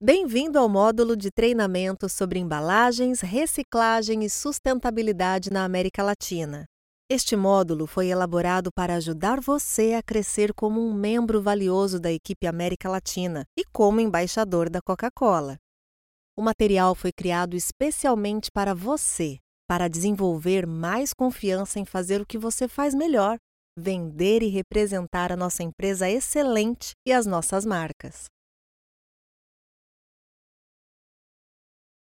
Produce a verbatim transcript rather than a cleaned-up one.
Bem-vindo ao módulo de treinamento sobre embalagens, reciclagem e sustentabilidade na América Latina. Este módulo foi elaborado para ajudar você a crescer como um membro valioso da equipe América Latina e como embaixador da Coca-Cola. O material foi criado especialmente para você, para desenvolver mais confiança em fazer o que você faz melhor, vender e representar a nossa empresa excelente e as nossas marcas.